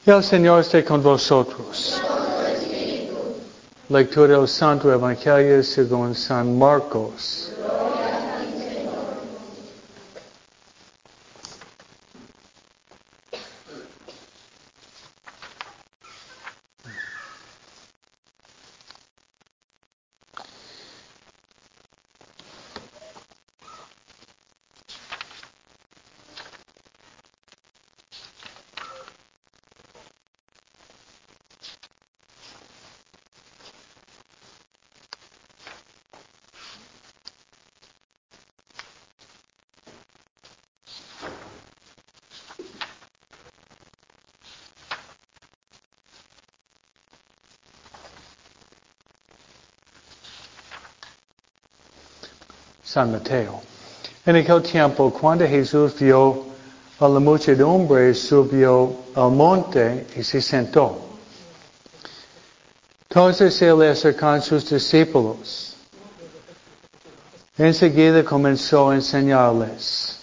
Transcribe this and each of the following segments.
El Señor esté con vosotros. Lectura del Santo Evangelio según San Marcos. San Mateo. En aquel tiempo, cuando Jesús vio a la muchedumbre, subió al monte y se sentó. Entonces se le acercaron sus discípulos. Enseguida comenzó a enseñarles,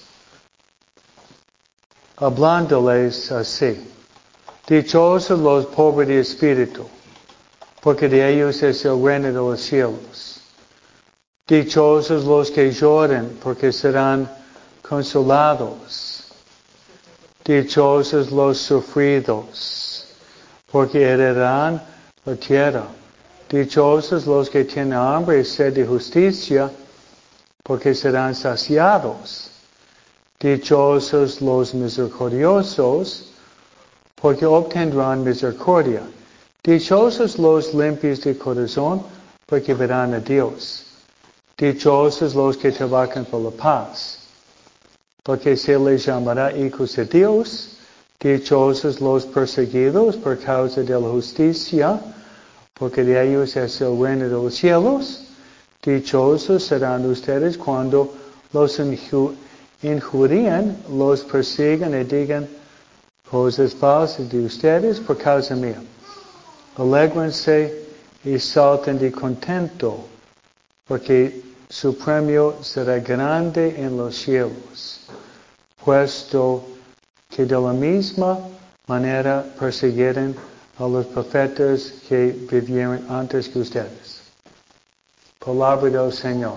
hablándoles así. Dichosos los pobres de espíritu, porque de ellos es el reino de los cielos. Dichosos los que lloran, porque serán consolados. Dichosos los sufridos, porque heredarán la tierra. Dichosos los que tienen hambre y sed de justicia, porque serán saciados. Dichosos los misericordiosos, porque obtendrán misericordia. Dichosos los limpios de corazón, porque verán a Dios. Dichosos los que trabajan por la paz, porque se les llamará hijos de Dios. Dichosos los perseguidos por causa de la justicia, porque de ellos es el reino de los cielos. Dichosos serán ustedes cuando los injurien, los persigan y digan cosas falsas de ustedes por causa mía. Alégrense y salten de contento, porque su premio será grande en los cielos, puesto que de la misma manera persiguieron a los profetas que vivieron antes que ustedes. Palabra del Señor.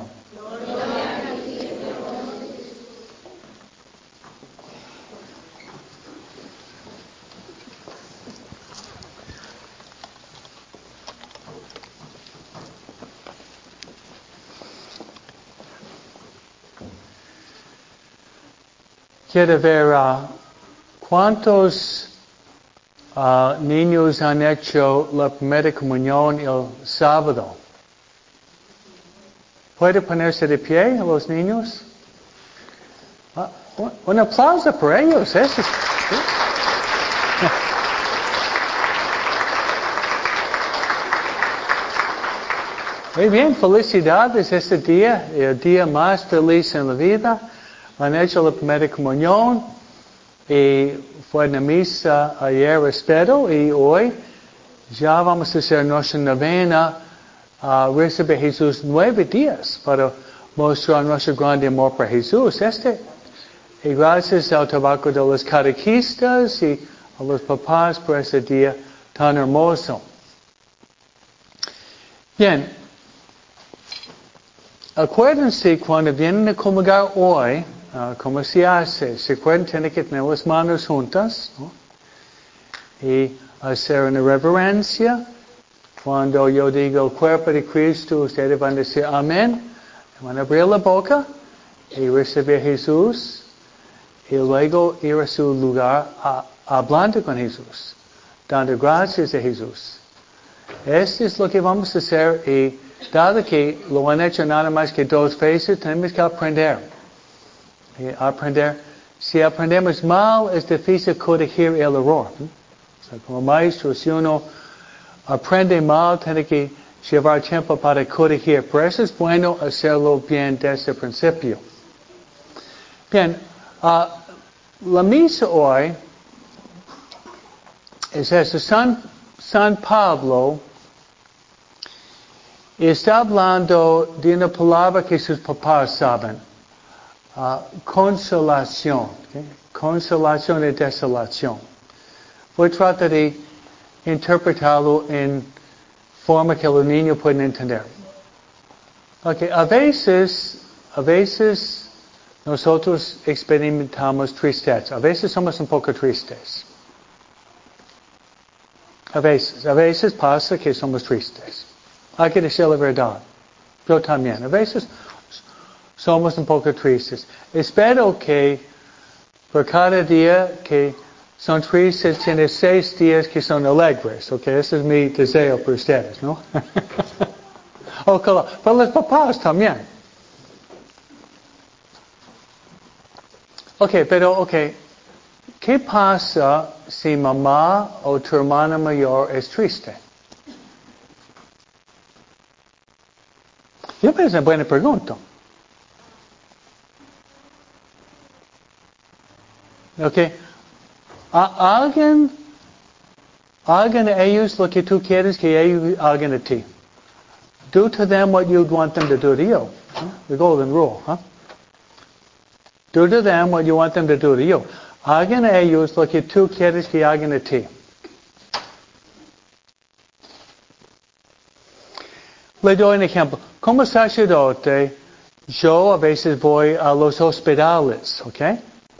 Quiero ver cuántos niños han hecho la primera comunión el sábado. ¿Puede ponerse de pie a los niños? Un aplauso por ellos. Eso es, ¿sí? Muy bien, felicidades este día, el día más feliz en la vida. Han hecho la primera comunión y fue en la misa ayer, espero, y hoy ya vamos a hacer nuestra novena. Recibe Jesús 9 días para mostrar nuestro grande amor por Jesús. Y gracias al trabajo de los catequistas y a los papás por este día tan hermoso. Bien, acuérdense cuando vienen a comulgar hoy, ¿cómo se hace? Se acuerdan, tienen que tener las manos juntas, ¿no? Y hacer una reverencia. Cuando yo digo el cuerpo de Cristo, ustedes van a decir amén. Van a abrir la boca y recibir a Jesús. Y luego ir a su lugar hablando con Jesús, dando gracias a Jesús. Esto es lo que vamos a hacer y dado que lo han hecho nada más que 2 veces, tenemos que aprender. Si aprendemos mal, es difícil corregir el error. O sea, como maestro, si uno aprende mal, tiene que llevar tiempo para corregir. Por eso es bueno hacerlo bien desde el principio. Bien, la misa hoy es eso. San Pablo está hablando de una palabra que sus papás saben. Consolación. ¿Okay? Consolación y desolación. Voy a tratar de interpretarlo en forma que los niños pueden entender. Okay, a veces nosotros experimentamos tristeza. A veces somos un poco tristes. A veces pasa que somos tristes. Hay que decir la verdad. Yo también. A veces somos un poco tristes. Espero que por cada día que son tristes, tiene 6 días que son alegres. Okay, ese es mi deseo por ustedes, ¿no? Para los papás también. ¿Qué pasa si mamá o tu hermana mayor es triste? Yo pienso es una buena pregunta. Okay. ¿Alguien de ellos lo que tú quieres que ellos hagan de ti? Do to them what you'd want them to do to you. The golden rule, huh? Do to them what you want them to do to you. Hagan a ellos lo que tú quieres que hagan de ti. Le doy un ejemplo. Como sacerdote, yo a veces voy a los hospitales, ¿ok?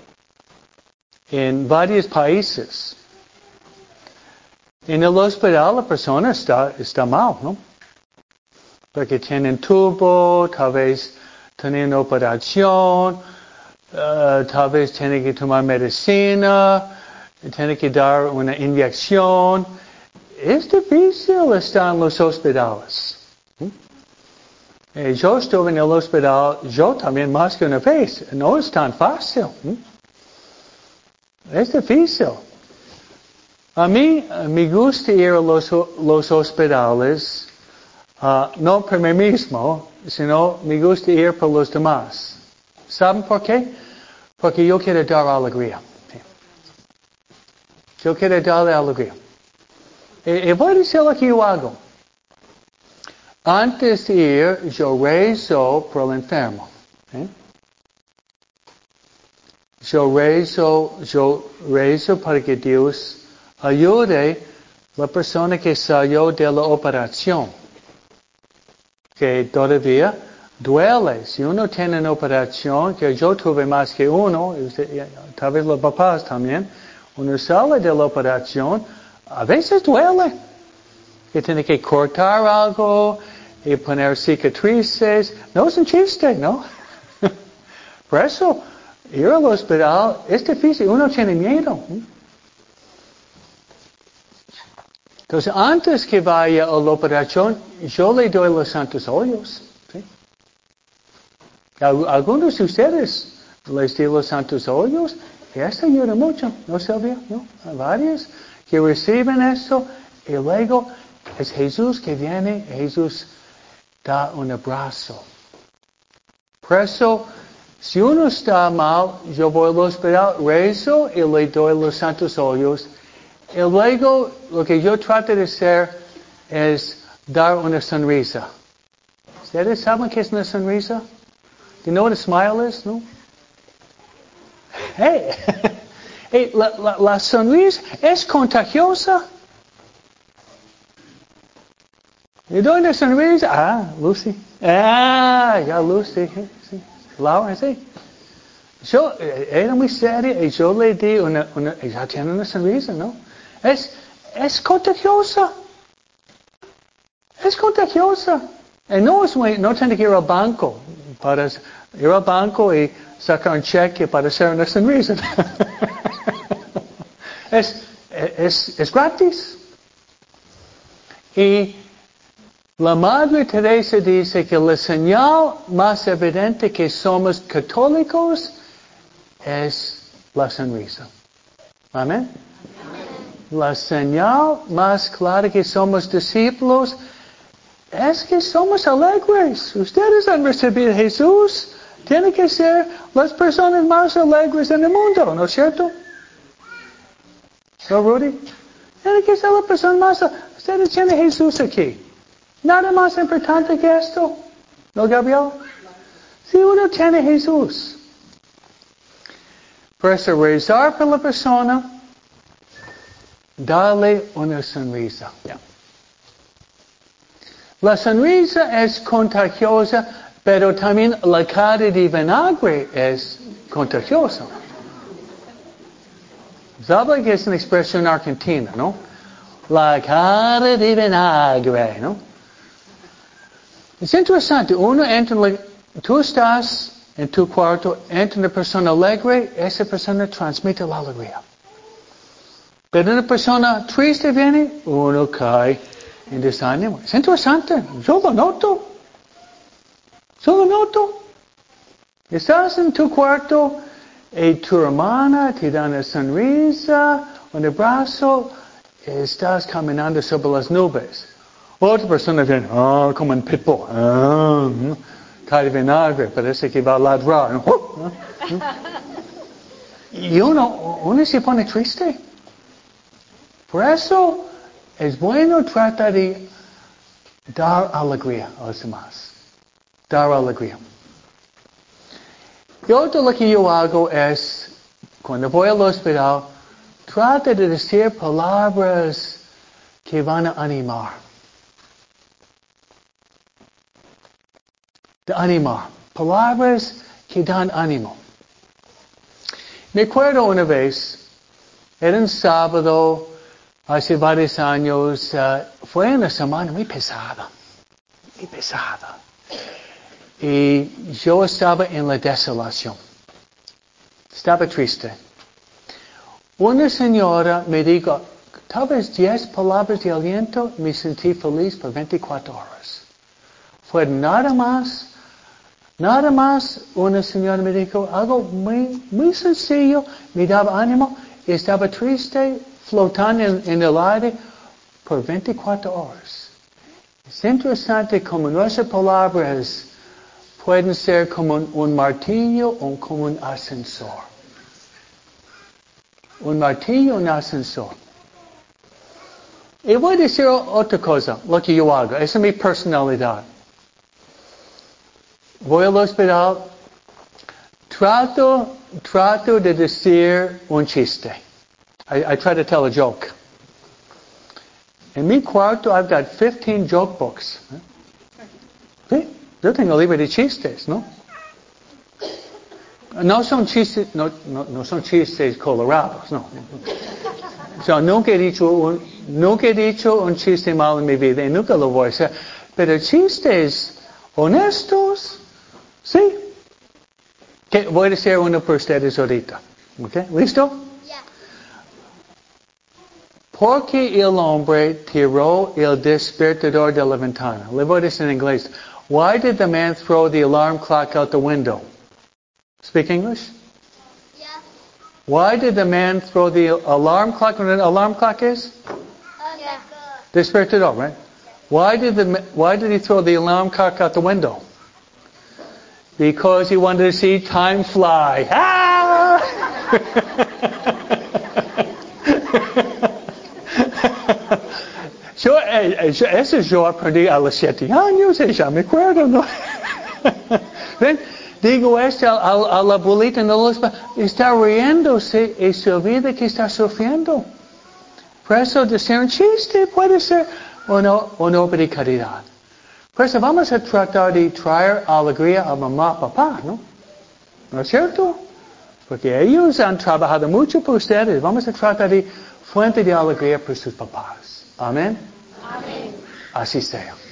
En varios países. En el hospital la persona está mal, ¿no? Porque tienen tubo, tal vez tienen operación, tal vez tienen que tomar medicina, tienen que dar una inyección. Es difícil estar en los hospitales. Yo estuve en el hospital, yo también más que una vez. No es tan fácil. Es difícil. A mí me gusta ir a los hospitales, no por mí mismo, sino me gusta ir por los demás. ¿Saben por qué? Porque yo quiero dar alegría. Yo quiero darle alegría. Y voy a decir lo que yo hago. Antes de ir, yo rezo por el enfermo. Yo rezo para que Dios ayude a la persona que salió de la operación. Que todavía duele. Si uno tiene una operación, que yo tuve más que uno, tal vez los papás también, uno sale de la operación, a veces duele. Que tiene que cortar algo y poner cicatrices. No es un chiste, ¿no? Por eso, ir al hospital es difícil. Uno tiene miedo. Entonces, antes que vaya a la operación, yo le doy los santos óleos. ¿Sí? Algunos de ustedes les di los santos óleos. Y esto ayuda mucho. ¿No sabía? ¿No? Hay varios que reciben esto. Y luego es Jesús que viene. Jesús da un abrazo. Por eso, si uno está mal, yo voy al hospital, rezo y le doy los santos óleos. Y luego, lo que yo trato de hacer es dar una sonrisa. ¿Ustedes saben qué es una sonrisa? Do you know what a smile is? No? Hey, la sonrisa es contagiosa. ¿Le doy una sonrisa? Ah, Lucy. Ya Lucy. Sí. Laura, sí. Yo, era muy seria y yo le di ella tiene una sonrisa, ¿no? Es contagiosa. Es contagiosa. Y no tiene que ir al banco para ir al banco y sacar un cheque para hacer una sonrisa. Es gratis. Y la Madre Teresa dice que la señal más evidente que somos católicos es la sonrisa. Amén. La señal más clara que somos discípulos es que somos alegres. Ustedes han recibido a Jesús. Tienen que ser las personas más alegres en el mundo, ¿no es cierto? ¿No, Rudy? Tienen que ser las personas más alegres. Ustedes tienen a Jesús aquí. Nada más importante que esto. ¿No, Gabriel? Si uno tiene a Jesús. Por eso rezar por la persona. darle una sonrisa. Yeah. La sonrisa es contagiosa, pero también la cara de vinagre es contagiosa. ¿Sabe que es una expresión argentina, no? La cara de vinagre, ¿no? Es interesante, tú estás en tu cuarto, entra una persona alegre, esa persona transmite la alegría. Pero una persona triste viene, uno cae en desánimo. Es interesante, yo lo noto. Estás en tu cuarto y tu hermana te da una sonrisa, un abrazo, estás caminando sobre las nubes. Otra persona viene, como un pitbull, cae de vinagre, parece que va a ladrar. Y uno se pone triste. Por eso es bueno tratar de dar alegría a los demás. Dar alegría. Y otro lo que yo hago es, cuando voy al hospital, trata de decir palabras que van a animar. De animar. Palabras que dan ánimo. Me acuerdo una vez, era un sábado, hace varios años, fue una semana muy pesada. Y yo estaba en la desolación. Estaba triste. Una señora me dijo, tal vez 10 palabras de aliento, me sentí feliz por 24 horas. Fue nada más, una señora me dijo algo muy sencillo, me daba ánimo, estaba triste, flotando en el aire por 24 horas. Es interesante como nuestras palabras pueden ser como un martillo o como un ascensor. Un martillo o un ascensor. Y voy a decir otra cosa, lo que yo hago, esa es mi personalidad. Voy al hospital, trato de decir un chiste. I try to tell a joke. En mi cuarto, I've got 15 joke books. ¿Sí? Yo tengo libro de chistes, ¿no? No son chistes colorados, no. So, nunca he dicho un chiste malo en mi vida y nunca lo voy a hacer. Pero chistes honestos, sí. Que voy a decir uno por ustedes ahorita. ¿Okay? ¿Listo? Yeah. ¿Por qué el hombre tiró el despertador de la ventana? Le voy a decir en inglés. Why did the man throw the alarm clock out the window? Speak English? Yeah. Why did the man throw the alarm clock? What an alarm clock is? Yeah. Despertador, right? Why did he throw the alarm clock out the window? Because he wanted to see time fly. Ah! Eso yo aprendí a los 7 años, ya me acuerdo, ¿no? ¿Ven? Digo esto a la abuelita en el hospital, está riéndose y se olvida que está sufriendo. Por eso decir un chiste puede ser una obra de caridad. Por eso vamos a tratar de traer alegría a mamá, papá, ¿no? ¿No es cierto? Porque ellos han trabajado mucho por ustedes. Vamos a tratar de fuente de alegría por sus papás. Amén. Amén. Así sea.